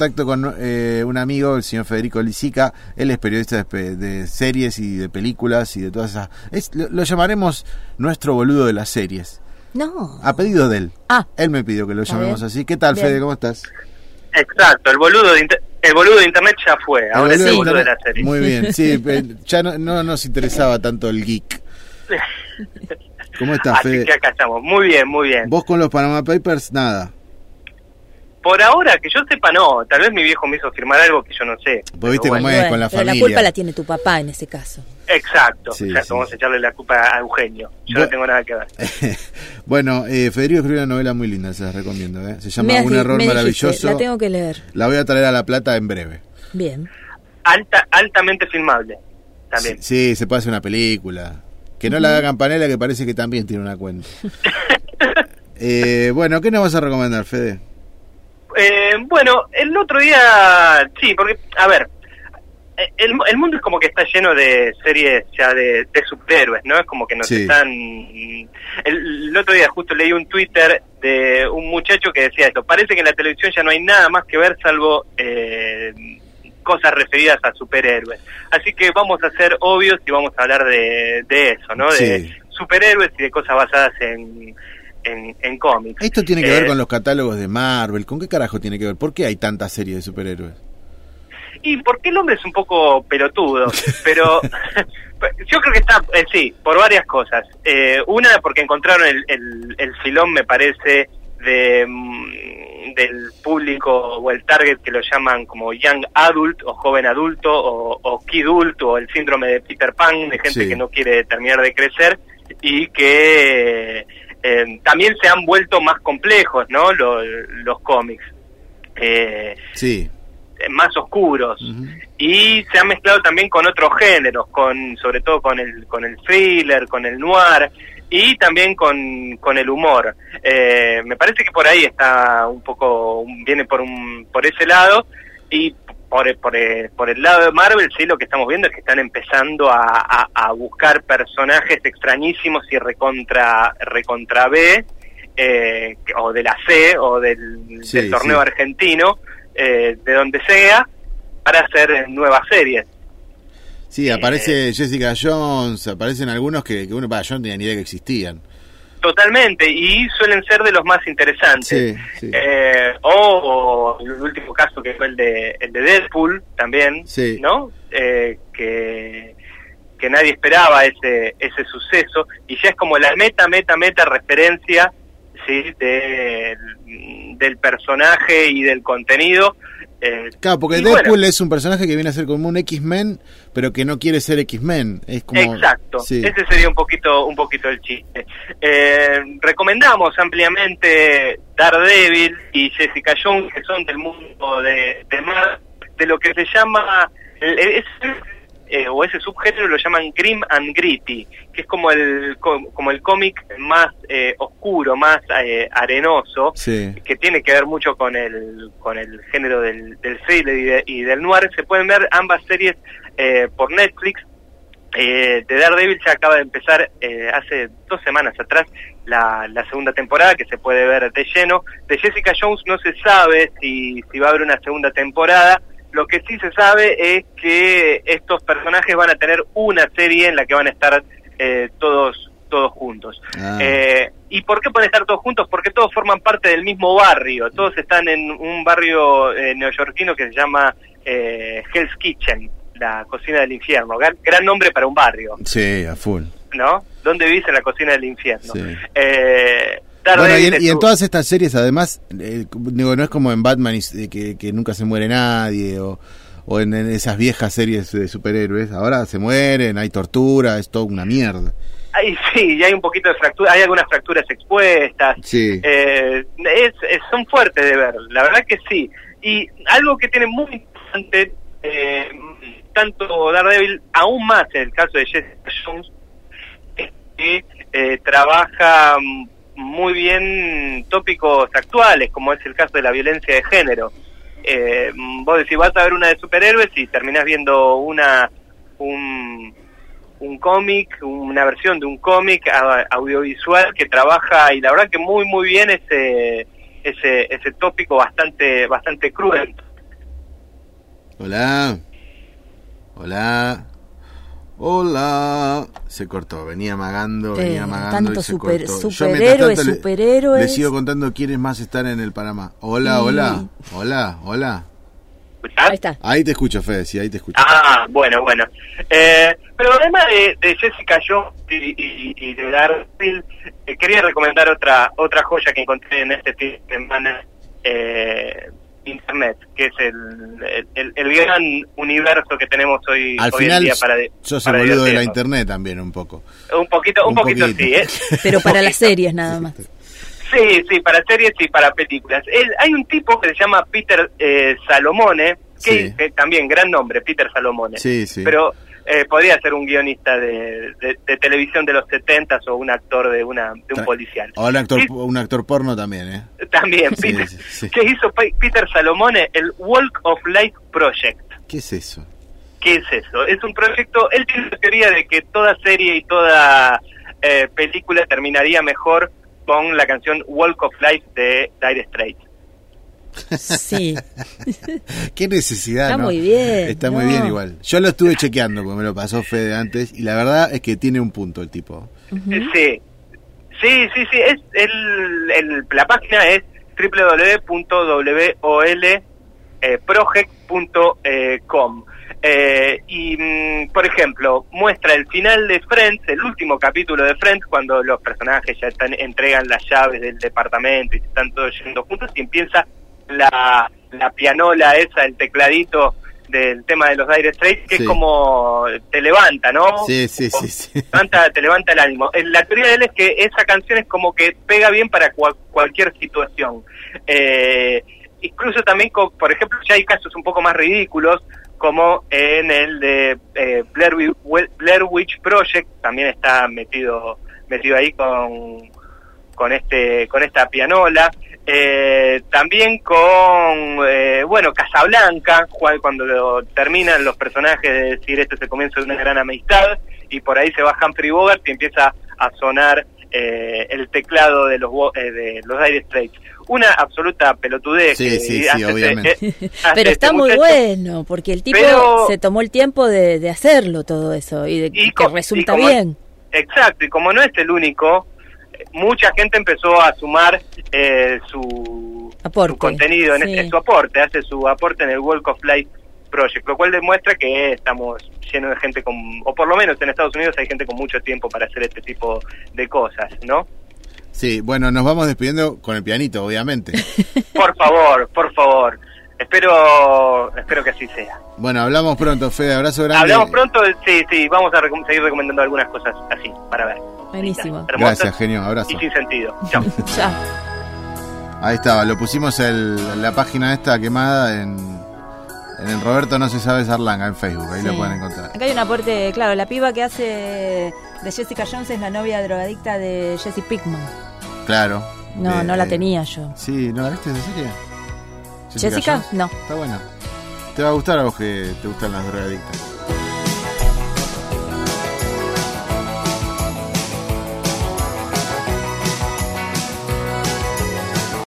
contacto con un amigo, el señor Federico Lisica. Él es periodista de series y de películas y de todas esas... Lo llamaremos nuestro boludo de las series. No. A pedido de él. Él me pidió que lo llamemos así. ¿Qué tal, Fede? ¿Cómo estás? Exacto, el boludo de internet ya fue. Ahora es el boludo de la serie. Muy bien, sí, ya no nos interesaba tanto el geek. ¿Cómo estás, Fede? Así que acá estamos. Muy bien, muy bien. ¿Vos con los Panama Papers, nada? Por ahora, que yo sepa, no. Tal vez mi viejo me hizo firmar algo que yo no sé. Vos viste cómo es con la familia. La culpa la tiene tu papá en ese caso. Exacto. Sí, o sea, sí. vamos a echarle la culpa a Eugenio. Yo no tengo nada que ver. Bueno, Federico escribió una novela muy linda, se las recomiendo. Se llama Un error maravilloso. Dijiste, la tengo que leer. La voy a traer a La Plata en breve. Bien. Altamente filmable, también. Sí, se puede hacer una película. Que no la haga Campanella, que parece que también tiene una cuenta. Bueno, ¿qué nos vas a recomendar, Fede? Bueno, el otro día, sí, porque, a ver, el mundo es como que está lleno de series ya de superhéroes, ¿no? Es como que nos están... El otro día justo leí un Twitter de un muchacho que decía esto: parece que en la televisión ya no hay nada más que ver salvo cosas referidas a superhéroes. Así que vamos a ser obvios y vamos a hablar de eso, ¿no? Sí. De superhéroes y de cosas basadas en cómics. Esto tiene que ver con los catálogos de Marvel. ¿Con qué carajo tiene que ver? ¿Por qué hay tantas series de superhéroes? Y porque el hombre es un poco pelotudo, pero yo creo que está, sí, por varias cosas. Una, porque encontraron el filón, me parece, del público o el target que lo llaman como young adult o joven adulto o kid adult o el síndrome de Peter Pan, de gente que no quiere terminar de crecer y que también se han vuelto más complejos, ¿no? Los cómics. Más oscuros. Y se han mezclado también con otros géneros, sobre todo con el thriller, con el noir y también con el humor. Me parece que por ahí está un poco, viene por ese lado. Y por el lado de Marvel, sí, lo que estamos viendo es que están empezando a buscar personajes extrañísimos y recontra B, o de la C, o del torneo argentino, de donde sea, para hacer nuevas series. Sí, aparece Jessica Jones, aparecen algunos que uno, yo no tenía ni idea que existían. Totalmente, y suelen ser de los más interesantes. O el último caso que fue el de Deadpool también, ¿no? Que nadie esperaba ese suceso, y ya es como la meta referencia, sí, del personaje y del contenido. Claro, porque Deadpool es un personaje que viene a ser como un X-Men, pero que no quiere ser X-Men. Es como... Exacto, ese sería un poquito el chiste. Recomendamos ampliamente Daredevil y Jessica Jones, que son del mundo de lo que se llama... o ese subgénero lo llaman Grim and Gritty, que es como el cómic más oscuro, más arenoso, que tiene que ver mucho con el género del thriller y del noir. Se pueden ver ambas series por Netflix. De Daredevil ya acaba de empezar hace 2 semanas atrás la segunda temporada, que se puede ver de lleno. De Jessica Jones no se sabe si va a haber una segunda temporada. Lo que sí se sabe es que estos personajes van a tener una serie en la que van a estar todos juntos. ¿Y por qué pueden estar todos juntos? Porque todos forman parte del mismo barrio. Todos están en un barrio neoyorquino que se llama Hell's Kitchen, la cocina del infierno. Gran nombre para un barrio. Sí, a full. ¿No? ¿Dónde vivís? En la cocina del infierno. Sí. Bueno, y en todas estas series, además, digo, no es como en Batman que nunca se muere nadie, o en esas viejas series de superhéroes. Ahora se mueren, hay tortura, es todo una mierda. Sí, y hay un poquito de fractura, hay algunas fracturas expuestas. Sí. Son fuertes de ver, la verdad que sí. Y algo que tiene muy interesante, tanto Daredevil, aún más en el caso de Jessica Jones, es que trabaja muy bien tópicos actuales, como es el caso de la violencia de género. Vos decís, vas a ver una de superhéroes y terminás viendo un cómic, una versión de un cómic audiovisual que trabaja, y la verdad que muy muy bien ese tópico bastante cruel. Hola. Hola. Hola. Se cortó, venía amagando tanto y se cortó. Superhéroes. Le sigo contando quiénes más están en el Panamá. Hola. Ahí está. Ahí te escucho, Fede, sí, ahí te escucho. Bueno. Pero además de Jessica Jones y de Daredevil, quería recomendar otra joya que encontré en este fin de semana, Internet, que es el gran universo que tenemos hoy final, en día sos el boludo de la Internet también, un poco. Un poquito sí, ¿eh? Pero para las series nada más. Sí, para series y para películas. Hay un tipo que se llama Peter Salomone, que también, gran nombre, Peter Salomone. Sí. Pero podría ser un guionista de televisión de los 70s o un actor de un policial. O un actor porno también, ¿eh? También, Peter. Sí. ¿Qué hizo Peter Salomone? El Walk of Life Project. ¿Qué es eso? Es un proyecto, él tiene la teoría de que toda serie y toda película terminaría mejor con la canción Walk of Life de Dire Straits. Sí. Qué necesidad, está ¿no? Muy bien. Está muy bien igual. Yo lo estuve chequeando porque me lo pasó Fede antes y la verdad es que tiene un punto el tipo. Uh-huh. Sí. Es la página es www.wolproject.com. Por ejemplo, muestra el final de Friends, el último capítulo de Friends, cuando los personajes ya entregan las llaves del departamento y se están todos yendo juntos y empieza la pianola esa, el tecladito del tema de los Dire Straits, que es como te levanta, ¿no? Sí. Te levanta el ánimo. La teoría de él es que esa canción es como que pega bien para cualquier situación. Incluso también, por ejemplo, ya hay casos un poco más ridículos, como en el de Blair Witch Project, también está metido ahí con esta pianola. También con Casablanca, cuando terminan los personajes de decir esto es el comienzo de una gran amistad, y por ahí se va Humphrey Bogart y empieza a sonar el teclado de los Dire Straits. Una absoluta pelotudez. Sí, obviamente. Pero está muy bueno, porque el tipo se tomó el tiempo de hacerlo todo eso y que resulta bien. Exacto, y como no es el único, mucha gente empezó a sumar su contenido, hace su aporte en el Walk of Life Project, lo cual demuestra que estamos llenos de gente o por lo menos en Estados Unidos hay gente con mucho tiempo para hacer este tipo de cosas, ¿no? Sí, bueno, nos vamos despidiendo con el pianito, obviamente. Por favor. Espero que así sea. Bueno, hablamos pronto, Fede, abrazo grande. Hablamos pronto, sí, vamos a seguir recomendando algunas cosas así, para ver. Buenísimo. Gracias, genio, abrazo. Y sin sentido. Chao. Chao. Ahí estaba, lo pusimos la página esta quemada en el Roberto No Se Sabe Zarlanga en Facebook, ahí lo pueden encontrar. Acá hay un aporte, claro, la piba que hace de Jessica Jones es la novia drogadicta de Jesse Pinkman. Claro. No la tenía yo. Sí, ¿no la viste esa serie? ¿Jessica? No. Está buena. Te va a gustar a vos que te gustan las drogadictas.